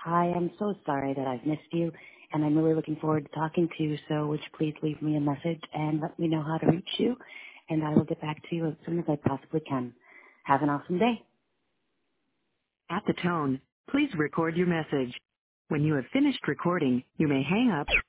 Hi, I'm so sorry that I've missed you, and I'm really looking forward to talking to you, so would you please leave me a message and let me know how to reach you, and I will get back to you as soon as I possibly can. Have an awesome day. At the tone, please record your message. When you have finished recording, you may hang up